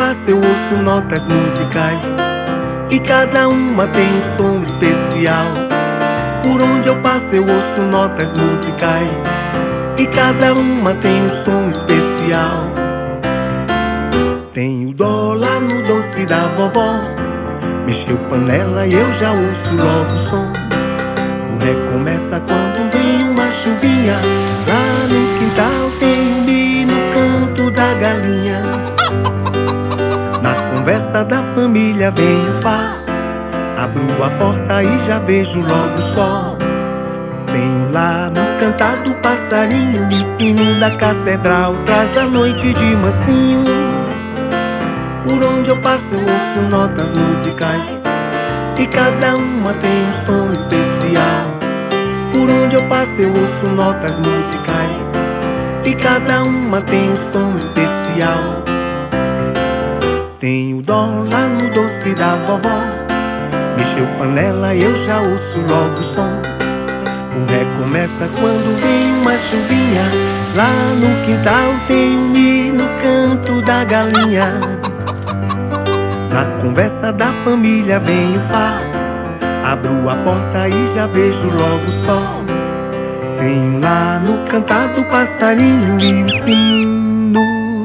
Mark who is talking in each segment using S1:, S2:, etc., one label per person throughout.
S1: passo eu ouço notas musicais e cada uma tem um som especial. Por onde eu passo eu ouço notas musicais e cada uma tem um som especial. Tem o dó lá no doce da vovó, mexeu panela e eu já ouço logo o som. O ré começa quando vem uma chuvinha, lá no quintal tem um mi no canto da galinha. Na conversa da família vem o fá, abro a porta e já vejo logo o sol. Tenho lá no cantar do passarinho, e o sino da catedral traz a noite de mansinho. Por onde eu passo eu ouço notas musicais e cada uma tem um som especial. Por onde eu passo eu ouço notas musicais e cada uma tem um som especial. Tem o dó lá no doce da vovó, mexeu panela e eu já ouço logo o som. O ré começa quando vem uma chuvinha, lá no quintal tem um mi no canto da galinha. Na conversa da família vem o fá, abro a porta e já vejo logo o sol. Tenho lá no cantar do passarinho e o sino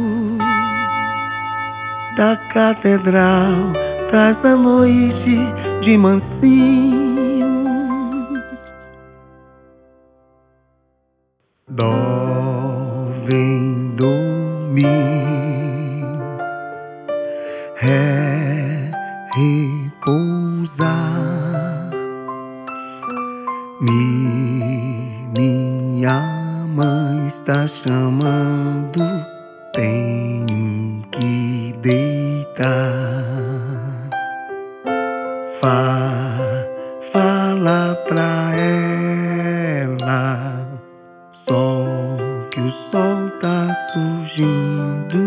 S1: da catedral traz a noite de mansinho. Dó vem do mi, ré repousa, mi, minha mãe está chamando, tenho que deitar. Fá, fala pra ela, só que o sol tá surgindo.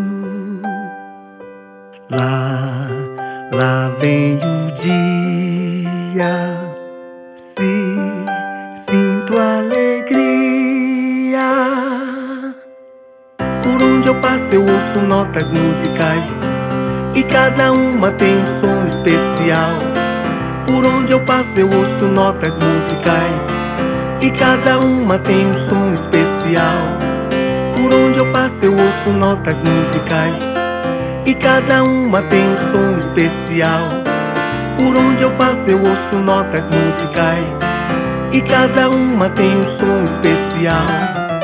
S1: Lá vem o dia, sinto alegria. Por onde eu passo eu ouço notas musicais e cada uma tem um som especial. Por onde eu passo eu ouço notas musicais e cada uma tem um som especial. Por onde eu passo eu ouço notas musicais e cada uma tem um som especial. Por onde eu passo eu ouço notas musicais e cada uma tem um som especial.